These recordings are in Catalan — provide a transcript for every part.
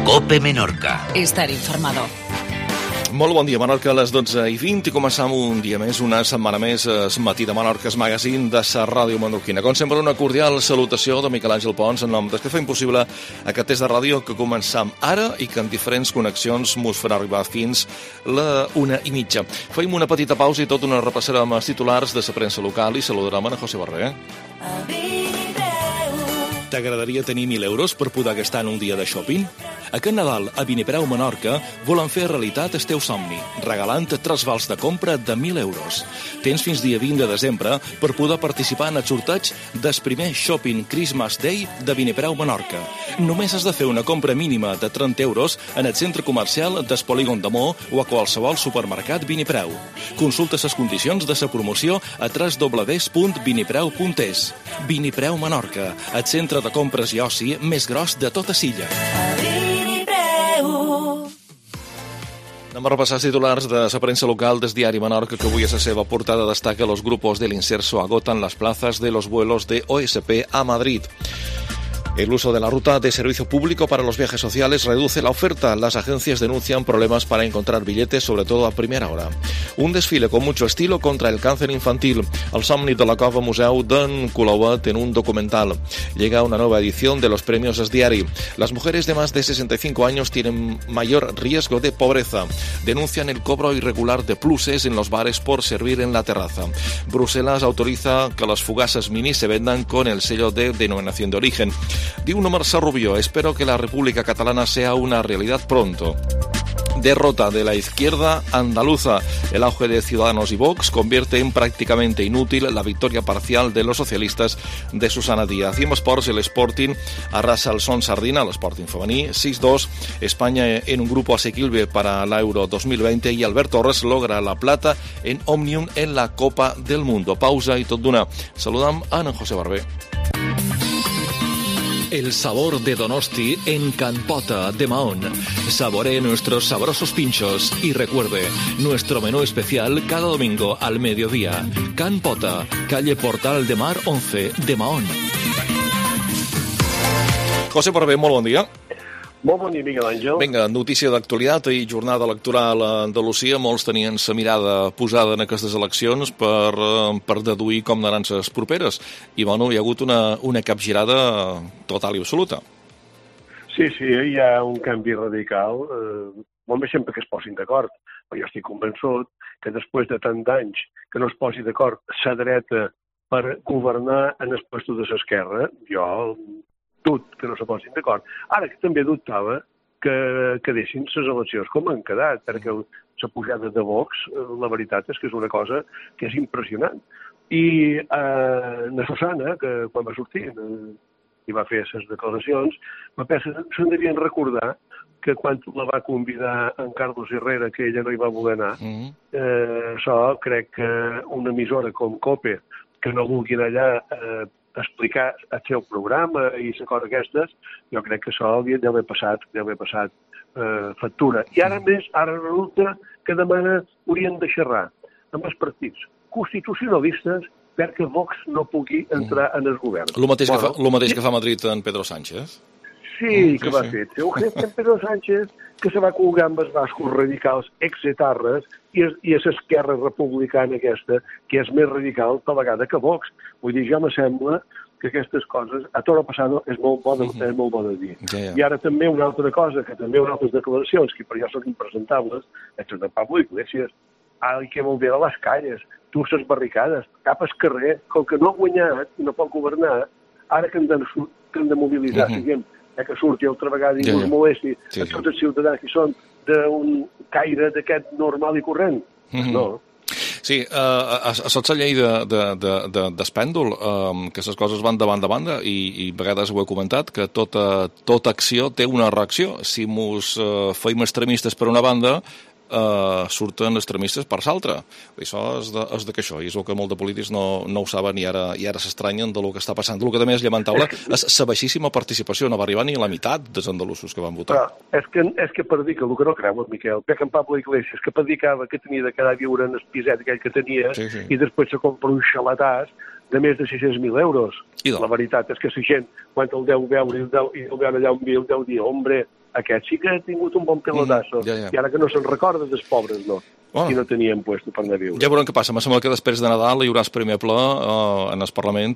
COPE Menorca. Estar informado. Molt bon dia, Menorca, a les 12:20 i començam un dia més, una setmana més, el matí de Menorca, el magazín de la ràdio menorquina. Com sempre, una cordial salutació de Miquel Àngel Pons en nom dels que feim possible aquest test de ràdio que començam ara i que en diferents connexions mos farà arribar fins la 1:30. Feim una petita pausa i tot una repassarem els titulars de la premsa local i saludarem a José Barrer. T'agradaria tenir 1.000 euros per poder gastar en un dia de shopping? Aquest Nadal, a Vinipreu Menorca, volen fer realitat el teu somni, regalant 3 vals de compra de 1.000 euros. Tens fins dia 20 de desembre per poder participar en el sorteig del primer Shopping Christmas Day de Vinipreu Menorca. Només has de fer una compra mínima de 30 euros en el centre comercial del Polígon de Mo o a qualsevol supermercat Vinipreu. Consulta les condicions de la promoció a www.vinipreu.es. Vinipreu Menorca, el centre de compres i oci més gros de tota Silla. Anem a repassar els titulars de la premsa local del diari Menorca, que avui a la seva portada destaca los grupos del Inserso agotan las plazas de los vuelos de OSP a Madrid. El uso de la ruta de servicio público para los viajes sociales reduce la oferta. Las agencias denuncian problemas para encontrar billetes, sobre todo a primera hora. Un desfile con mucho estilo contra el cáncer infantil. El somni de la Cova Museu d'en Colauet en un documental. Llega una nueva edición de los premios Es Diari. Las mujeres de más de 65 años tienen mayor riesgo de pobreza. Denuncian el cobro irregular de pluses en los bares por servir en la terraza. Bruselas autoriza que las fugaces mini se vendan con el sello de denominación de origen. Diu Mercè Rubió, espero que la República Catalana sea una realidad pronto. Derrota de la izquierda andaluza. El auge de Ciudadanos y Vox convierte en prácticamente inútil la victoria parcial de los socialistas de Susana Díaz. Y en esports, el Sporting arrasa al Son Sardina, el Sporting femení, 6-2. España en un grupo asequible para la Euro 2020 y Albert Torres logra la plata en Òmnium en la Copa del Mundo. Pausa y tot d'una. Saludam a en José Barber. El sabor de Donosti en Can Pota de Mahón. Saboree nuestros sabrosos pinchos y recuerde, nuestro menú especial cada domingo al mediodía. Can Pota, calle Portal de Mar 11 de Mahón. José Barber, molt bon dia. Molt bon dia, Miguel Àngel. Vinga, notícia d'actualitat i jornada electoral a Andalusia. Molts tenien la mirada posada en aquestes eleccions per deduir com anaran les properes. I, bueno, hi ha hagut una capgirada total i absoluta. Sí, hi ha un canvi radical. Molt bé sempre que es posin d'acord. Però jo estic convençut que després de tant d'anys que no es posi d'acord la dreta per governar en els puestos de l'esquerra, jo que no se posin d'acord. Ara que també dubtava que deixin les eleccions com han quedat, perquè la pujada de Vox, la veritat és que és una cosa que és impressionant. I na Susana, que quan va sortir i va fer les declaracions, se'n devien recordar que quan la va convidar en Carlos Herrera, que ella no hi va voler anar, això crec que una emissora com COPE, que no vulgui anar allà explicar el seu programa i les coses aquestes, jo crec que això deu haver passat factura. I ara resulta que demana haurien de xerrar amb els partits constitucionalistes perquè Vox no pugui entrar en el govern. El mateix que fa a Madrid en Pedro Sánchez. Sí, que va fer. Un jefe en Pedro Sánchez que se va colgar amb els bascos radicals exetarres i és l'esquerra republicana aquesta, que és més radical tal vegada que Vox. Vull dir, ja me sembla que aquestes coses, a tot el passat, és molt bo de dir. I ara també una altra cosa, que també unes altres declaracions, que per jo són impresentables, és de Pablo Iglesias. Ai, que vol dir a les calles, tu les barricades, cap al carrer, com que no ha guanyat i no pot governar, ara que hem de mobilitzar, que surti altra vegada i us molesti a tots els ciutadans que són d'un caire d'aquest normal i corrent. No. Sí, saps la llei d'espèndol, que les coses van de banda i a vegades ho he comentat, que tota acció té una reacció. Si mos feim extremistes per una banda, surten extremistes per l'altra. Això és de que això, i és el que molts de polítics no ho saben i ara s'estranyen del que està passant. El que també és lamentable és la baixíssima participació, no va arribar ni a la meitat dels andalusos que van votar. Però és que per dir que el que no creuen, Miquel, que en Pablo Iglesias, que predicava que tenia de quedar a viure en el piset aquell que tenia, i després se compra un xalatàs de més de 600.000 euros. La veritat és que la gent, quan el deu veure i el veure allà on viu, deu dir, hombre, aquest sí que ha tingut un bon pelotasso, i ara que no se'n recorda dels pobres, no. I no tenien puesto per anar a viure. Ja veurem què passa. Em sembla que després de Nadal hi haurà el primer ple en el Parlament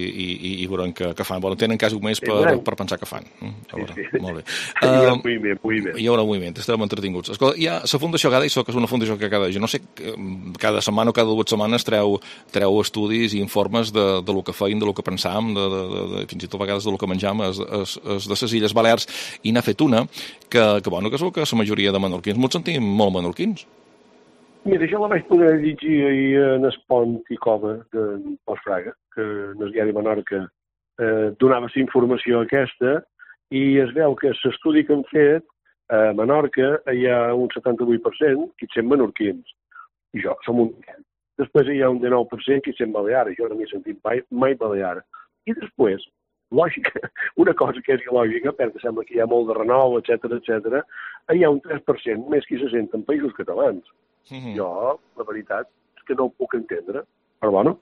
i veurem què fan. Bueno, tenen quasi un mes per pensar què fan. Sí. Molt bé. Hi haurà moviment. Hi haurà moviment, estarem entretinguts. Escolta, hi ha la Fundació Gada, i que és una fundació que jo no sé, cada setmana o cada 2 setmanes treu estudis i informes de lo que feim, de lo que pensam, fins i tot a vegades de lo que menjam de les Illes Balears, i n'ha fet una que és el que la majoria de menorquins ens sentim molt menorquins. Mira, jo la vaig poder llegir ahir en el Pont i Cova de Postfraga, que en el diari Menorca donava la informació aquesta, i es veu que l'estudi que han fet a Menorca hi ha un 78% que són menorquins, i jo som un 10%. Després hi ha un 19% que són balears, jo no m'he sentit mai balear. I després, lògica, una cosa que és il·lògica, perquè sembla que hi ha molt de renou, etc., hi ha un 3% més que se senten països catalans. Jo, la veritat, és que no ho puc entendre. Però, bueno,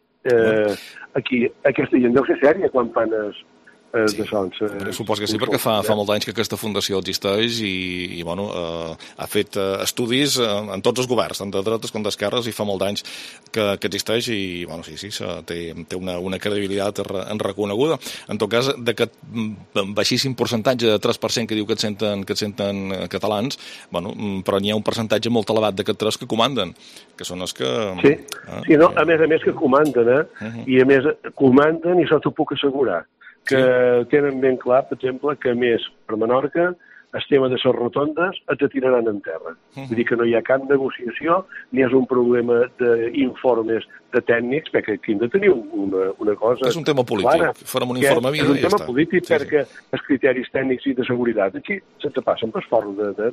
aquí aquesta gent deu ser sèria quan fan de sons. Suposo que sí, perquè fa molts anys que aquesta fundació existeix i ha fet estudis en tots els governs, tant de dretes com d'esquerres, i fa molts anys que existeix i, sí, té una credibilitat reconeguda. En tot cas, d'aquest baixíssim percentatge de 3% que diu que et senten catalans, però n'hi ha un percentatge molt elevat d'aquest 3 que comanden, que són els que... Sí, no, a més que comanden, i a més comanden, i això t'ho puc assegurar, que tenen ben clar, per exemple, que més per Menorca el tema de les rotondes et tiraran en terra. Vull dir que no hi ha cap negociació, ni és un problema d'informes de tècnics, perquè aquí hem de tenir una cosa... És un tema polític, farem un informe és un tema polític, perquè els criteris tècnics i de seguretat aquí se'ns passen per fort.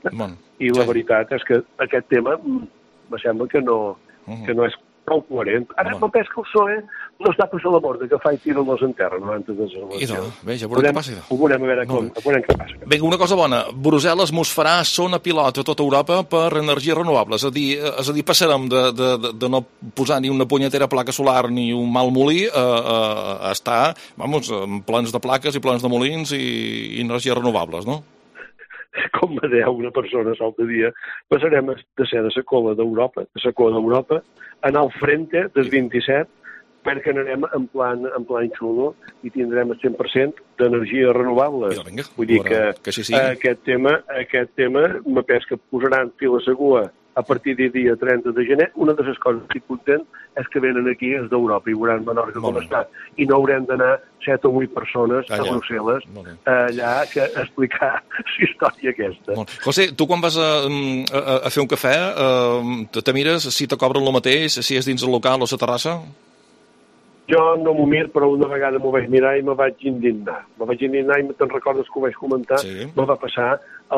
I la veritat és que aquest tema me sembla que no és prou coherent. Ara m'empès que el PSOE no està per la borda, que fa i tira los en terra abans de les eleccions. Ja veurem què passa. Ho veurem a veure què passa. Vinga, una cosa bona. Brussel·les mos farà zona pilot a tota Europa per energies renovables. És a dir, passarem de no posar ni una punyetera placa solar ni un mal molí a estar, plens de plaques i plens de molins i energies renovables, no? Com me deia una persona l'altre dia, passarem de ser de la cola d'Europa, anar al frente dels 27, perquè anarem en plan xulo i tindrem el 100% d'energia renovable. Vull dir que aquest tema m'apès que posaran fil a segura a partir del dia 30 de gener. Una de les coses que estic content és que venen aquí és d'Europa i veuran Menorca com està. I no haurem d'anar 7 o 8 persones a Brussel·les allà a explicar la història aquesta. José, tu quan vas a fer un cafè te mires si te cobren el mateix, si és dins el local o a la terrassa? Jo no m'ho mir, però una vegada m'ho vaig mirar i me vaig indignar. I te'n recordes que ho vaig comentar? Me va passar a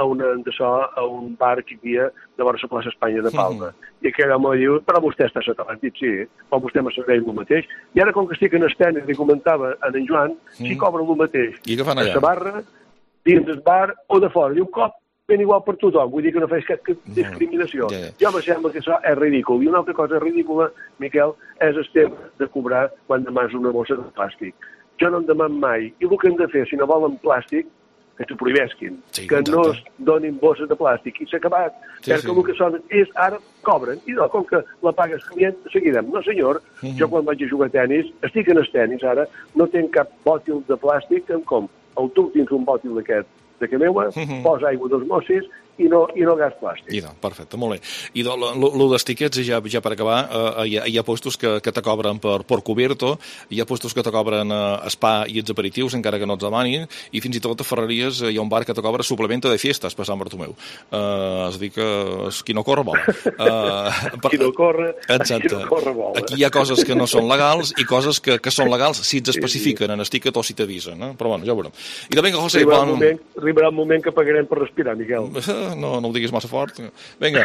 un bar que hi havia de vora la plaça Espanya de Palma. I aquell home diu, però vostè està sota dic, sí, però vostè me serveix el mateix. I ara, com que estic en el tenis, li comentava a en Joan, si cobra el mateix. I què fan allà? A la barra, dins del bar o de fora. Diu, cop, ben igual per tothom, vull dir que no fes cap discriminació. Jo me sembla que això és ridícul. I una altra cosa ridícula, Miquel, és el tema de cobrar quan demanes una bossa de plàstic. Jo no en demano mai. I el que hem de fer, si no volen plàstic, que s'ho prohibesquin, que no es donin bosses de plàstic. I s'ha acabat. Perquè el que són és, ara cobren. I no, com que la paga el client, seguirem. No, senyor, jo quan vaig a jugar a tenis, estic en el tenis ara, no tenc cap bòtil de plàstic, com el tu tens un bòtil d'aquest de que meua, posa aigua d'osmosis i no gas plàstic. Perfecte, molt bé. I el dels tiquets, ja per acabar, hi ha puestos que te cobren per cubierto, hi ha puestos que te cobren spa i els aperitius, encara que no els demanin, i fins i tot a Ferreries hi ha un bar que te cobra suplemento de fiestas per Sant Bartomeu. És a dir que qui no corre vola. Qui no corre vola. Aquí hi ha coses que no són legals i coses que són legals si ets especifiquen en el tiquet o si t'avisen. Però bueno, ja ho veurem. I de vinga, José, arribarà un moment que pagarem per respirar, Miquel. No ho diguis massa fort. Vinga,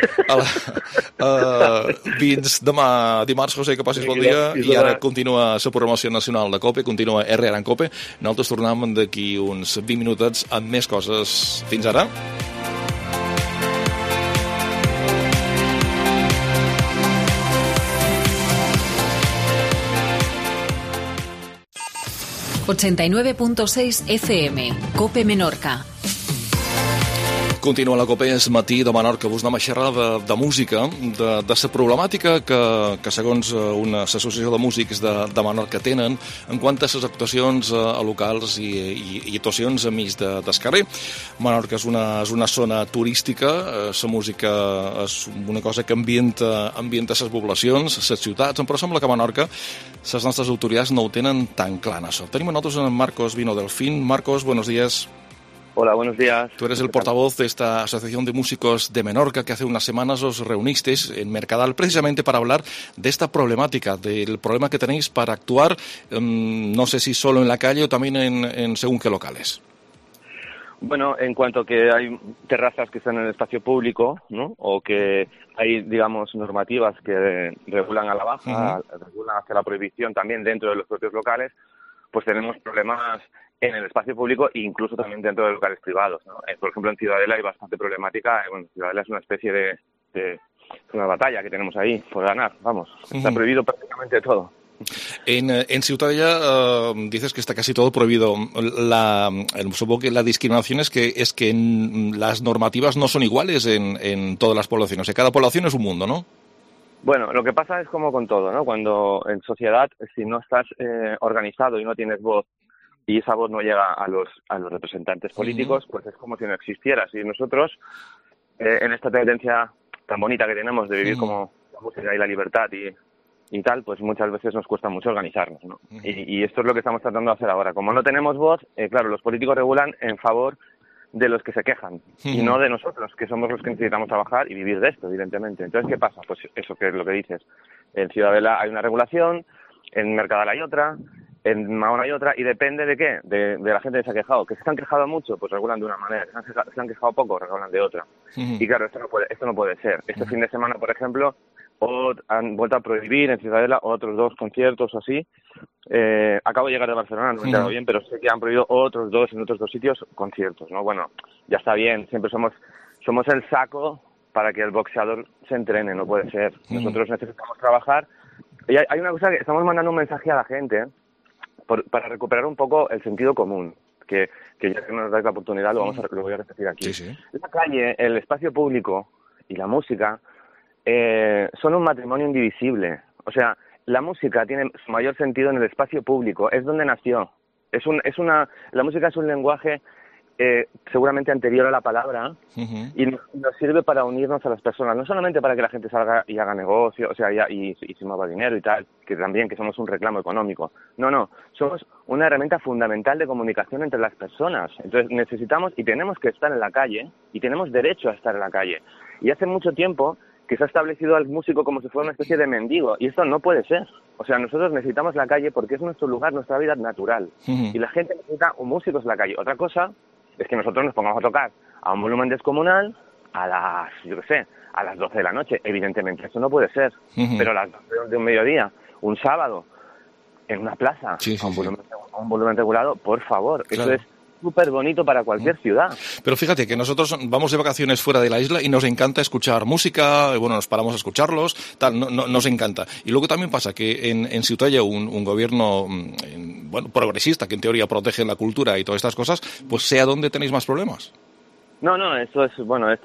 fins demà dimarts, José, que passis bon dia. I ara continua la programació nacional de COPE, continua RR en COPE. Nosaltres tornem d'aquí uns 20 minutets amb més coses. Fins ara. ...89.6 FM, COPE Menorca. Continua la Copés Matí de Menorca. Vos anem a xerrar de música, de la problemàtica que segons una associació de músics de Menorca tenen en quant a les actuacions a locals i actuacions a mig del carrer. Menorca és una zona turística, la música és una cosa que ambienta les poblacions, les ciutats, però sembla que a Menorca les nostres autoritats no ho tenen tan clar. Tenim a nosaltres en Marcos Vino Delfín. Marcos, buenos días. Hola, buenos días. Tú eres el portavoz de esta Asociación de Músicos de Menorca que hace unas semanas os reunisteis en Mercadal precisamente para hablar de esta problemática, del problema que tenéis para actuar, no sé si solo en la calle o también en según qué locales. Bueno, en cuanto que hay terrazas que están en el espacio público, ¿no? O que hay, digamos, normativas que regulan a la baja, regulan hacia la prohibición también dentro de los propios locales, pues tenemos problemas en el espacio público e incluso también dentro de locales privados, ¿no? Por ejemplo, en Ciudadela hay bastante problemática. Bueno, Ciudadela es una especie de una batalla que tenemos ahí por ganar, vamos. Está prohibido prácticamente todo. En Ciutadella dices que está casi todo prohibido. Supongo que la discriminación es que las normativas no son iguales en todas las poblaciones. O sea, cada población es un mundo, ¿no? Bueno, lo que pasa es como con todo, ¿no? Cuando en sociedad, si no estás organizado y no tienes voz, y esa voz no llega a los representantes políticos, pues es como si no existiera. Si nosotros, en esta tendencia tan bonita que tenemos de vivir como la música y la libertad y tal, pues muchas veces nos cuesta mucho organizarnos, ¿no? Y esto es lo que estamos tratando de hacer ahora. Como no tenemos voz, claro, los políticos regulan en favor de los que se quejan y no de nosotros, que somos los que necesitamos trabajar y vivir de esto, evidentemente. Entonces, ¿qué pasa? Pues eso que es lo que dices. En Ciudadela hay una regulación, en Mercadal hay otra, en Mahón hay otra, y depende de qué, de la gente que se ha quejado. Que se han quejado mucho, pues regulan de una manera. Que se han quejado poco, regulan de otra. Y claro, esto no puede ser. Este fin de semana, por ejemplo, han vuelto a prohibir en Ciudadela otros 2 conciertos o así. Acabo de llegar de Barcelona, no me he enterado bien, pero sé que han prohibido otros 2 en otros 2 sitios conciertos, ¿no? Bueno, ya está bien, siempre somos el saco para que el boxeador se entrene, no puede ser. Nosotros necesitamos trabajar. Y hay una cosa que estamos mandando un mensaje a la gente, para recuperar un poco el sentido común, que ya que nos dais la oportunidad lo voy a repetir aquí. Sí. La calle, el espacio público y la música son un matrimonio indivisible. O sea, la música tiene su mayor sentido en el espacio público, es donde nació. La música es un lenguaje seguramente anterior a la palabra y nos sirve para unirnos a las personas, no solamente para que la gente salga y haga negocio, o sea, y se mueva dinero y tal, que también que somos un reclamo económico. No, somos una herramienta fundamental de comunicación entre las personas. Entonces necesitamos y tenemos que estar en la calle y tenemos derecho a estar en la calle. Y hace mucho tiempo que se ha establecido al músico como si fuera una especie de mendigo, y esto no puede ser. O sea, nosotros necesitamos la calle porque es nuestro lugar, nuestra vida natural. Y la gente necesita músicos en la calle. Otra cosa es que nosotros nos pongamos a tocar a un volumen descomunal a las 12 de la noche. Evidentemente, eso no puede ser. Pero a las 12 de un mediodía, un sábado, en una plaza, a un volumen regulado, por favor. Claro. Eso es súper bonito para cualquier ciudad. Pero fíjate que nosotros vamos de vacaciones fuera de la isla y nos encanta escuchar música, bueno, nos paramos a escucharlos, tal, nos encanta. Y luego también pasa que en Ciutadella un gobierno progresista, que en teoría protege la cultura y todas estas cosas, pues sea donde tenéis más problemas. No, esto es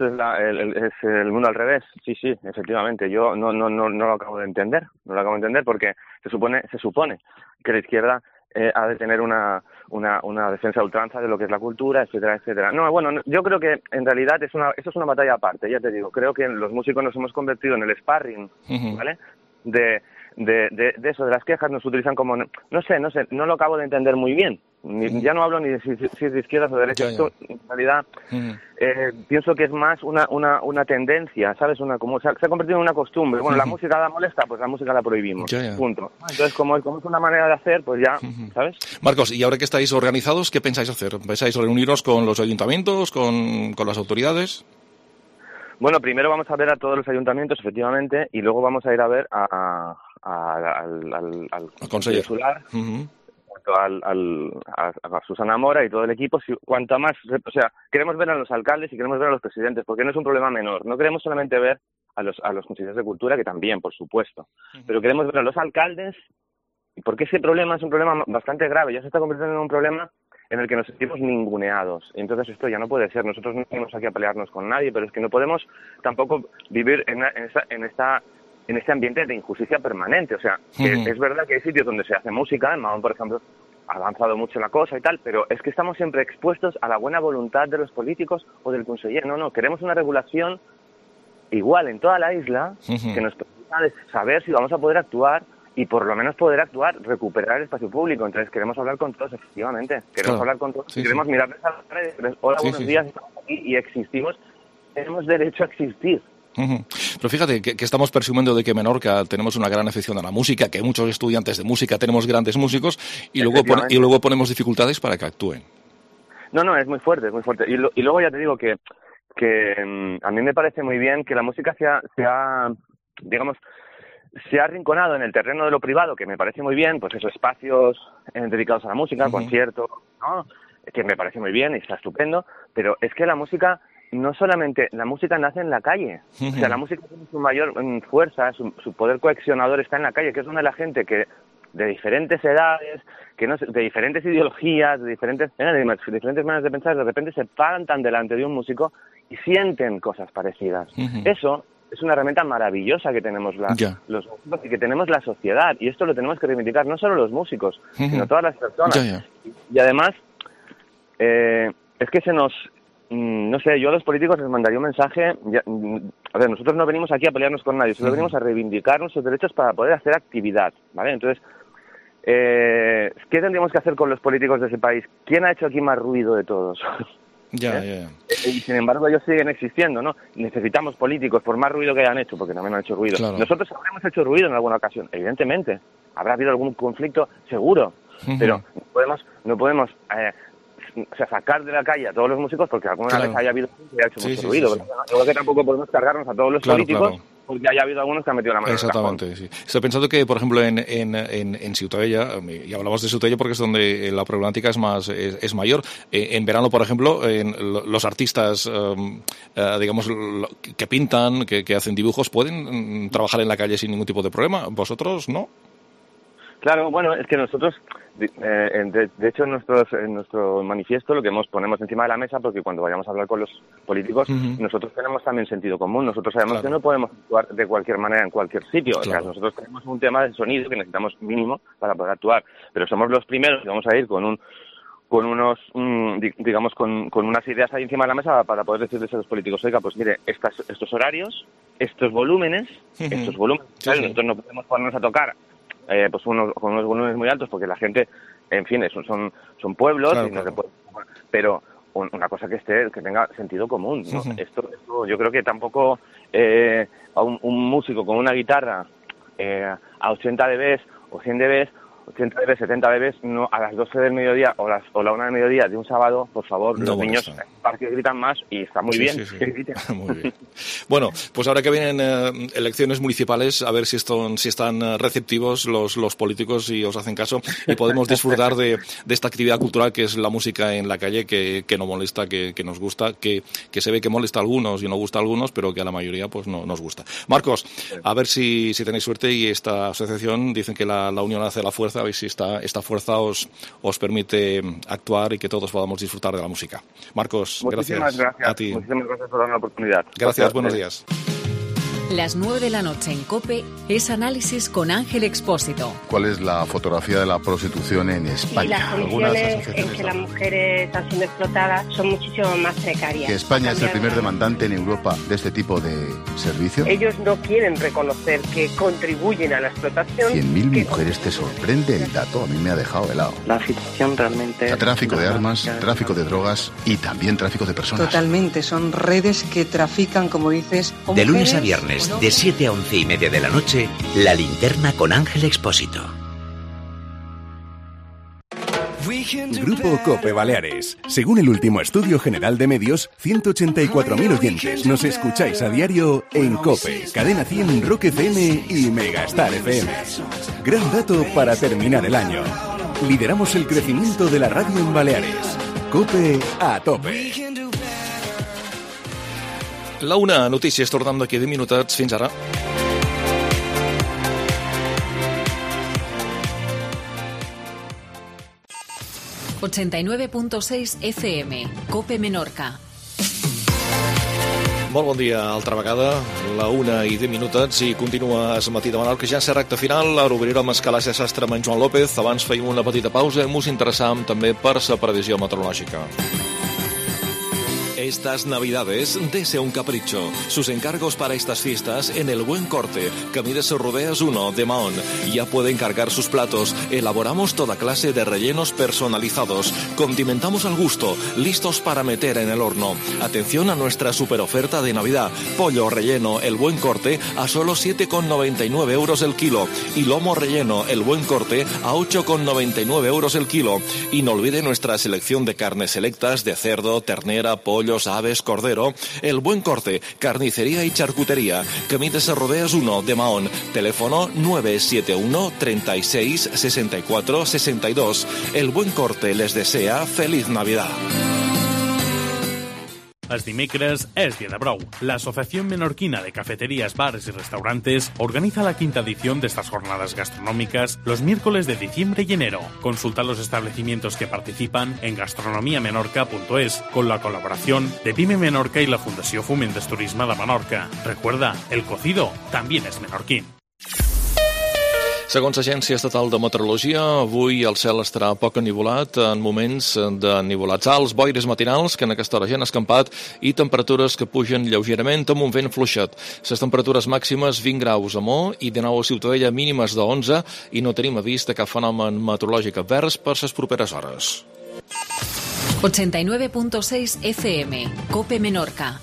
el mundo al revés. Sí, efectivamente. Yo no lo acabo de entender. No lo acabo de entender porque se supone que la izquierda ha de tener una defensa a ultranza de lo que es la cultura, etcétera, etcétera. No, bueno, yo creo que en realidad esto es una batalla aparte, ya te digo. Creo que los músicos nos hemos convertido en el sparring, ¿vale? De eso, de las quejas, nos utilizan como... No sé, no lo acabo de entender muy bien. Ya no hablo ni de si es de izquierdas o de derechas. Esto, en realidad, pienso que es más una tendencia, ¿sabes? Como se ha convertido en una costumbre. Bueno, la música la molesta, pues la música la prohibimos. Punto. Entonces, como es una manera de hacer, pues ya, ¿sabes? Marcos, y ahora que estáis organizados, ¿qué pensáis hacer? ¿Pensáis reuniros con los ayuntamientos, con las autoridades? Bueno, primero vamos a ver a todos los ayuntamientos, efectivamente, y luego vamos a ir a ver al Consejo Insular, a Susana Mora y todo el equipo. Cuanta más, o sea, queremos ver a los alcaldes y queremos ver a los presidentes, porque no es un problema menor. No queremos solamente ver a los consejeros de cultura, que también, por supuesto, pero queremos ver a los alcaldes, porque ese problema es un problema bastante grave. Ya se está convirtiendo en un problema en el que nos sentimos ninguneados. Entonces esto ya no puede ser. Nosotros no venimos aquí a pelearnos con nadie, pero es que no podemos tampoco vivir en este ambiente de injusticia permanente. O sea, que es verdad que hay sitios donde se hace música, en Mahón, por ejemplo, ha avanzado mucho la cosa y tal, pero es que estamos siempre expuestos a la buena voluntad de los políticos o del conseller. No, queremos una regulación igual en toda la isla que nos permita saber si vamos a poder actuar y por lo menos poder actuar, recuperar el espacio público. Entonces queremos hablar con todos, efectivamente. Queremos hablar con todos, queremos mirarles a la cara y decirles, hola, buenos días, estamos aquí y existimos. Tenemos derecho a existir. Pero fíjate que estamos presumiendo de que en Menorca tenemos una gran afición a la música, que hay muchos estudiantes de música, tenemos grandes músicos y luego ponemos dificultades para que actúen. No, es muy fuerte, es muy fuerte. Y luego ya te digo que a mí me parece muy bien que la música se ha arrinconado en el terreno de lo privado, que me parece muy bien, pues esos espacios dedicados a la música, conciertos, ¿no? Que me parece muy bien y está estupendo, pero es que la música, no solamente, la música nace en la calle, o sea, la música tiene su mayor fuerza, su poder cohesionador está en la calle, que es donde la gente que de diferentes edades, de diferentes ideologías, de diferentes maneras de pensar, de repente se paran delante de un músico y sienten cosas parecidas. Eso es una herramienta maravillosa que tenemos los músicos y que tenemos la sociedad, y esto lo tenemos que reivindicar no solo los músicos, sino todas las personas. Y además, es que no sé, yo a los políticos les mandaría un mensaje. A ver, nosotros no venimos aquí a pelearnos con nadie, solo venimos a reivindicar nuestros derechos para poder hacer actividad, ¿vale? Entonces, ¿qué tendríamos que hacer con los políticos de ese país? ¿Quién ha hecho aquí más ruido de todos? Y sin embargo ellos siguen existiendo, ¿no? Necesitamos políticos, por más ruido que hayan hecho, porque también han hecho ruido. Claro. Nosotros habremos hecho ruido en alguna ocasión, evidentemente. Habrá habido algún conflicto, seguro, pero no podemos sacar de la calle a todos los músicos porque alguna vez haya habido gente que haya hecho mucho ruido. Igual que tampoco podemos cargarnos a todos los políticos porque haya habido algunos que han metido la mano en el cajón. Estoy pensando que, por ejemplo, en Ciutadella, y hablamos de Ciutadella porque es donde la problemática es mayor. En verano, por ejemplo, los artistas, digamos, que pintan, que hacen dibujos, pueden trabajar en la calle sin ningún tipo de problema. ¿Vosotros no? Claro, bueno, es que nosotros, de hecho, en nuestro manifiesto lo que ponemos encima de la mesa, porque cuando vayamos a hablar con los políticos, nosotros tenemos también sentido común. Nosotros sabemos que no podemos actuar de cualquier manera en cualquier sitio. O sea, nosotros tenemos un tema de sonido que necesitamos mínimo para poder actuar, pero somos los primeros que vamos a ir con unas ideas ahí encima de la mesa para poder decirles a los políticos, oiga, pues mire, estos horarios, estos volúmenes, claro, nosotros no podemos ponernos a tocar con unos volúmenes muy altos porque la gente, en fin, son pueblos y no se puede, pero una cosa que tenga sentido común, ¿no? Esto yo creo que tampoco a un músico con una guitarra a 80 dB o 100 dB, 80 dB, 70 dB, no, a las 12 del mediodía o la 1 del mediodía de un sábado, por favor, los niños en el parque gritan más y está muy bien. Muy bien. Bueno, pues ahora que vienen elecciones municipales, a ver si están receptivos los políticos y os hacen caso y podemos disfrutar de esta actividad cultural que es la música en la calle, que no molesta, que nos gusta, que se ve que molesta a algunos y no gusta a algunos, pero que a la mayoría pues no nos gusta. Marcos, a ver si tenéis suerte y esta asociación, dicen que la unión hace la fuerza, a ver si esta fuerza os permite actuar y que todos podamos disfrutar de la música. Marcos, gracias a ti. Muchísimas gracias por darme la oportunidad. Gracias, buenos días. Las 9 de la noche en COPE es Análisis con Ángel Expósito. ¿Cuál es la fotografía de la prostitución en España? Y las condiciones en que las mujeres están siendo explotadas son muchísimo más precarias. ¿Que España es el primer demandante en Europa de este tipo de servicio? Ellos no quieren reconocer que contribuyen a la explotación. 100.000 mujeres, ¿te sorprende el dato? A mí me ha dejado helado. La situación realmente... Tráfico de armas, tráfico de drogas y también tráfico de personas. Totalmente, son redes que trafican, como dices... De lunes a viernes, de 7 a 11:30 de la noche, La Linterna con Ángel Expósito. Grupo COPE Baleares. Según el último estudio general de medios, 184.000 oyentes nos escucháis a diario en COPE, Cadena 100, Rock FM y Megastar FM. Gran dato para terminar el año. Lideramos el crecimiento de la radio en Baleares. COPE a tope. La una, notícies, tornant d'aquí 10 minutets. Fins ara. 89.6 FM, COPE Menorca. Molt bon dia altra vegada, la 1:10 i continua el matí de Menorca, ja en recta final. Ara obrirem el calaix de sastre amb en Joan López. Abans feim una petita pausa i ens interessam també per la previsió meteorològica. Estas Navidades, dese un capricho. Sus encargos para estas fiestas en El Buen Corte, Camides Rodeas 1 de Mahón. Ya puede encargar sus platos. Elaboramos toda clase de rellenos personalizados. Condimentamos al gusto, listos para meter en el horno. Atención a nuestra super oferta de Navidad. Pollo relleno El Buen Corte a solo 7,99 euros el kilo. Y lomo relleno El Buen Corte a 8,99 euros el kilo. Y no olvide nuestra selección de carnes selectas de cerdo, ternera, pollo, aves, cordero. El Buen Corte, carnicería y charcutería. Camides Rodeas 1 de Mahón. Teléfono 971 36 64 62. El Buen Corte les desea feliz Navidad. Els dimecres es Dia de Brou. La Asociación Menorquina de Cafeterías, Bares y Restaurantes organiza la quinta edición de estas jornadas gastronómicas los miércoles de diciembre y enero. Consulta los establecimientos que participan en gastronomiamenorca.es con la colaboración de Pime Menorca y la Fundació Foment del Turisme de Menorca. Recuerda, el cocido también es menorquín. Segons l'Agència Estatal de Meteorologia, avui el cel estarà poc ennivolat en moments de nivolats alts, boires matinals que en aquesta hora ja han escampat i temperatures que pugen lleugerament amb un vent fluixet. Les temperatures màximes 20 graus a Mo i 19 a Ciutadella, mínimes de 11 i no tenim avís de cap fenomen meteorològic advers per les properes hores. 89.6 FM, COPE Menorca.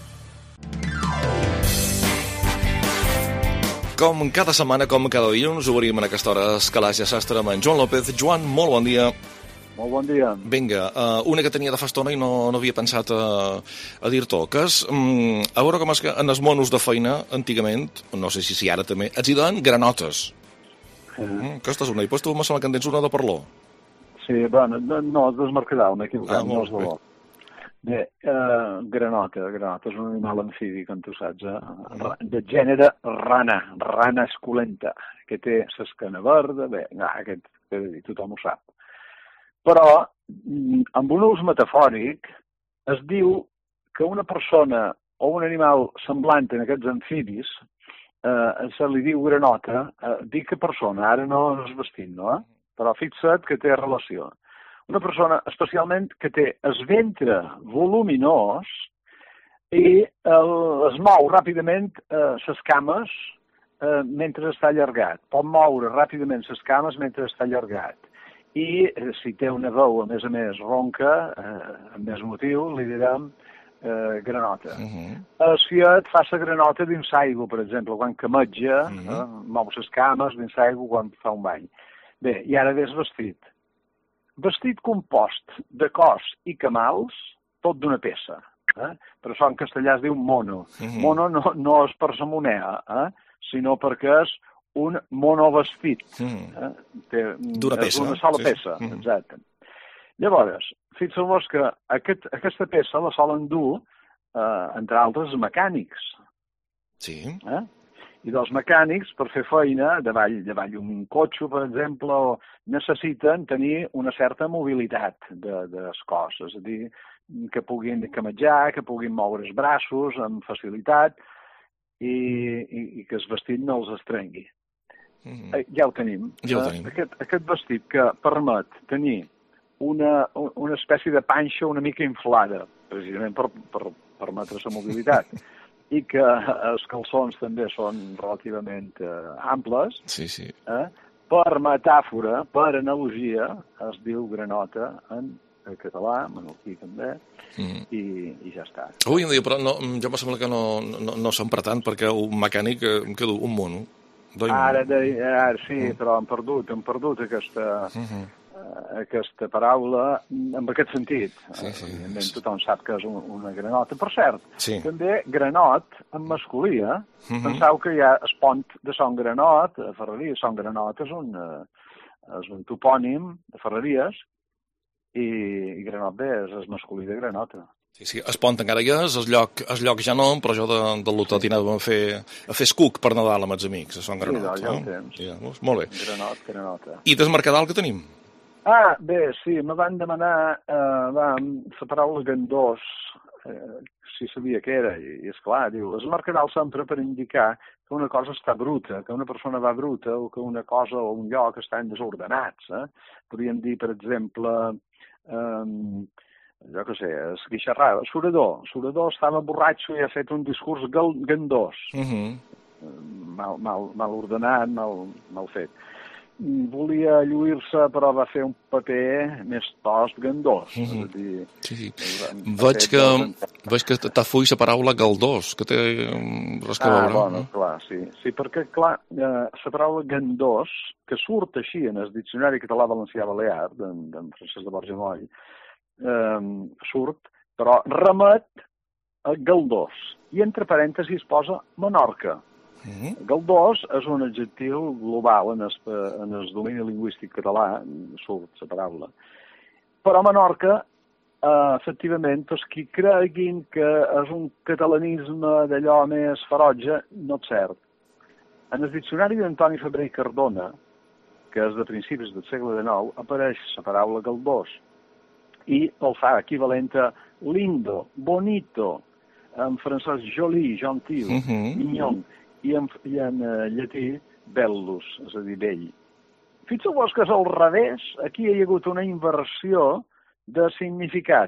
Com cada setmana, com cada dilluns, obrim en aquesta hora el calaix de sastre amb en Joan López. Joan, molt bon dia. Molt bon dia. Vinga, una que tenia de fa estona i no havia pensat a dir-t'ho, que és, a veure com és que en els monos de feina, antigament, no sé si ara també, els hi donen granotes. Aquesta és una, i després tu me sembla que en tens una de parló. Sí, bueno, no, has desmarcadat, m'he equivocat, no és de bo. Bé, granota és un animal amfibi, com tu saps, de gènere rana esculenta, que té l'escana verda, bé, aquest, tothom ho sap. Però, amb un ús metafòric, es diu que una persona o un animal semblant en aquests amfibis se li diu granota, dic que persona, ara no és vestint, no? Però fixa't que té relació. Una persona especialment que té el ventre voluminós i es mou ràpidament les cames mentre està allargat. Pot moure ràpidament les cames mentre està allargat. I si té una veu, a més, ronca, amb més motiu, li direm granota. Si et fa la granota dins l'aigua, per exemple, quan cametja, mou les cames dins l'aigua quan fa un bany. Bé, i ara ves vestit. Vestit compost de cos i camals, tot d'una peça. Per això en castellà es diu mono. Mono no és per la moneda, sinó perquè és un monovestit. D'una peça. És una sola peça, exacte. Llavors, fixeu-vos que aquesta peça la solen dur, entre altres, mecànics. Sí. I dels mecànics, per fer feina, davall un cotxe, per exemple, necessiten tenir una certa mobilitat dels cos, és a dir, que puguin cametjar, que puguin moure els braços amb facilitat i que el vestit no els estrengui. Ja ho tenim. Aquest vestit que permet tenir una espècie de panxa una mica inflada, precisament per permetre la mobilitat, i que els calçons també són relativament amples, per metàfora, per analogia, es diu granota en català, menorquí també, i ja està. Avui en dia, però, jo em sembla que no s'empra tant, perquè un mecànic em quedo un mono. Sí, però hem perdut aquesta paraula en aquest sentit. Evidentment, tothom sap que és una granota. Per cert, també granot en masculí, penseu que hi ha el pont de Son Granot, a Ferreries. Son Granot és un topònim de Ferreries i Granot bé és el masculí de granota. Sí, el pont encara hi és, el lloc ja no, però jo de l'hotel anàvem a fer escuc per Nadal amb els amics, a Son Granot. Sí, ja ho tens. Molt bé. Granota. I del Mercadal que tenim? Bé, sí, me van demanar la paraula gandós, si sabia què era, i esclar, diu, es marcarà sempre per indicar que una cosa està bruta, que una persona va bruta o que una cosa o un lloc estan desordenats. Podríem dir, per exemple, jo què sé, esguixarrada, Surador estava borratxo i ha fet un discurs gandós, mal ordenat, mal fet. Volia lluir-se, però va fer un paper més tost gandós. Sí. Veig que t'afuix la paraula galdós, que té res que veure. Bueno, clar, sí. Sí, perquè, clar, la paraula gandós, que surt així en el diccionari català-valencià-balear, d'en Francesc de Borja Moll, surt, però remet a galdós. I entre parèntesis posa Menorca. Galdós és un adjectiu global en el domini lingüístic català, surt la paraula. Però Menorca, efectivament, els qui creguin que és un catalanisme d'allò més ferotge, no és cert. En el diccionari d'Antoni Febrer i Cardona, que és de principis del segle XIX, apareix la paraula galdós i el fa equivalent a lindo, bonito, en francès joli, gentil, mignon, i en llatí bellus, és a dir, bell. Fixeu-vos que és al revés, aquí hi ha hagut una inversió de significat.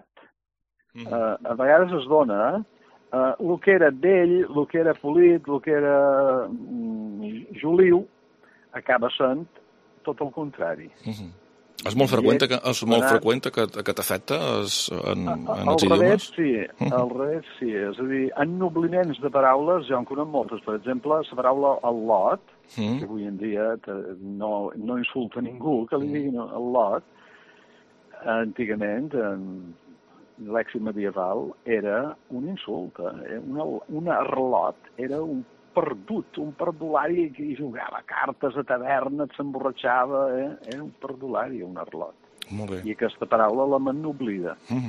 A vegades es dona, el que era bell, el que era polit, el que era joliu, acaba sent tot el contrari. És molt freqüent que t'afecta en els idiomes? Al revés, sí. És a dir, ennobliments de paraules, jo en conec moltes. Per exemple, la paraula al·lot, que avui en dia no insulta ningú, que li diguin al·lot, antigament, en lèxic medieval, era un insult. Un arlot era un perdut, un perdulari que jugava cartes a taverna, s'emborratxava, era un perdulari, un arlot. Molt bé. I aquesta paraula la m'enoblida.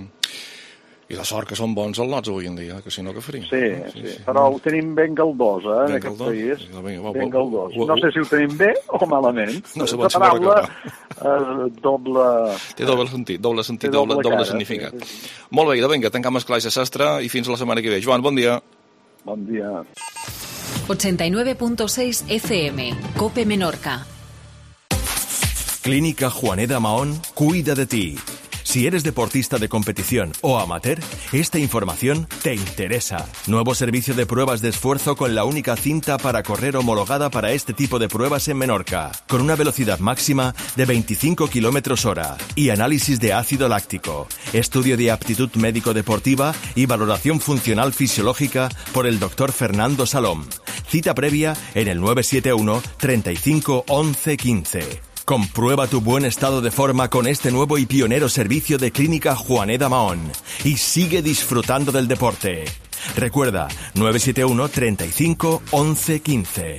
I de sort que són bons al·lots avui en dia, que si no, què faríem? Sí, però ho tenim ben galdós, en aquest país. Ben galdós. No sé si ho tenim bé o malament. No se pot saber paraula doble... Té doble sentit, doble significat. Molt bé, vinga, tancam el calaix de sastre i fins la setmana que ve. Joan, bon dia. Bon dia. 89.6 FM, COPE Menorca. Clínica Juaneda Mahón cuida de ti. Si eres deportista de competición o amateur, esta información te interesa. Nuevo servicio de pruebas de esfuerzo con la única cinta para correr homologada para este tipo de pruebas en Menorca, con una velocidad máxima de 25 km/h y análisis de ácido láctico, estudio de aptitud médico-deportiva y valoración funcional fisiológica por el Dr. Fernando Salom. Cita previa en el 971 35 11 15. Comprueba tu buen estado de forma con este nuevo y pionero servicio de Clínica Juaneda Mahón y sigue disfrutando del deporte. Recuerda, 971 35 11 15.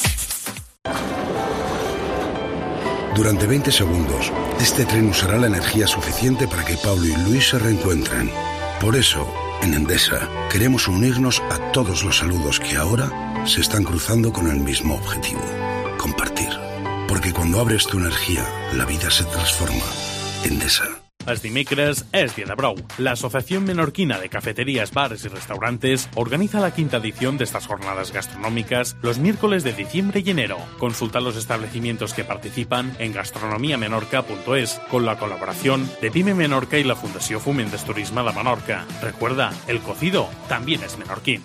Durante 20 segundos, este tren usará la energía suficiente para que Pablo y Luis se reencuentren. Por eso, en Endesa, queremos unirnos a todos los saludos que ahora se están cruzando con el mismo objetivo: compartir. Porque cuando abres tu energía, la vida se transforma. Endesa. Els dimecres és dia de brou. La Asociación Menorquina de Cafeterías, Bares y Restaurantes organiza la quinta edición de estas jornadas gastronómicas los miércoles de diciembre y enero. Consulta los establecimientos que participan en gastronomiamenorca.es con la colaboración de Pyme Menorca y la Fundació Foment del Turisme de Menorca. Recuerda, el cocido también es menorquín.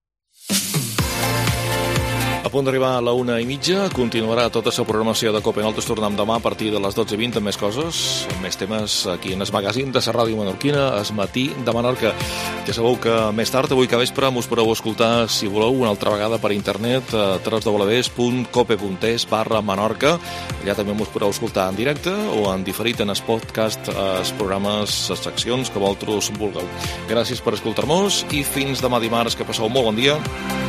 A punt d'arribar a la 1:30, continuarà tota la programació de COPE. Nosaltres tornem demà a partir de les 12:20 amb més coses, amb més temes aquí en el magazín de la ràdio menorquina, el matí de Menorca. Ja sabeu que més tard, avui que vespre, us podeu escoltar, si voleu, una altra vegada per internet a www.cope.es/Menorca. Allà també us podeu escoltar en directe o en diferit en el podcast, els programes, les seccions que vosaltres vulgueu. Gràcies per escoltar-nos i fins demà dimarts, que passeu molt bon dia.